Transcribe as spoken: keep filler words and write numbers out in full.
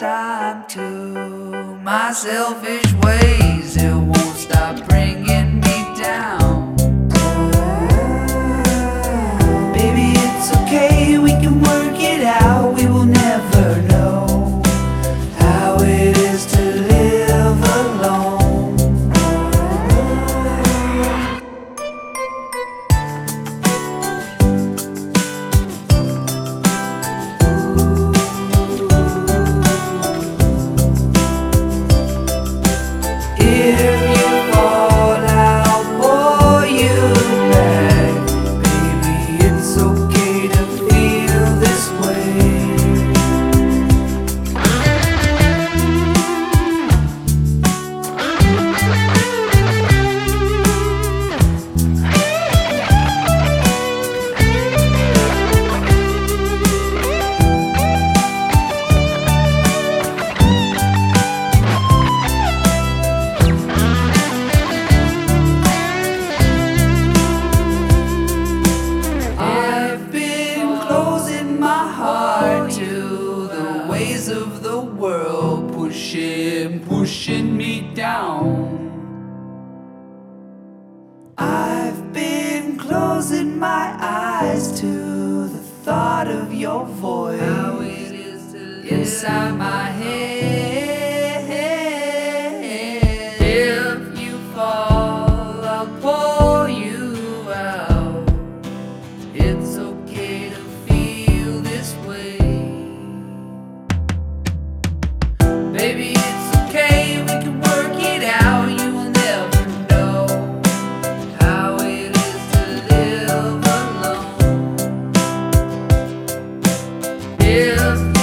time to my selfish ways. It won't stop bringing me down. Baby, it's okay, we can work it out. We will never know how it is to live alone. To the ways of the world, pushing, pushing me down. I've been closing my eyes to the thought of your voice, how it is to live inside my head. If you fall, I'll pull you out. It's okay to feel this way. Baby, it's okay, we can work it out. You will never know how it is to live alone. If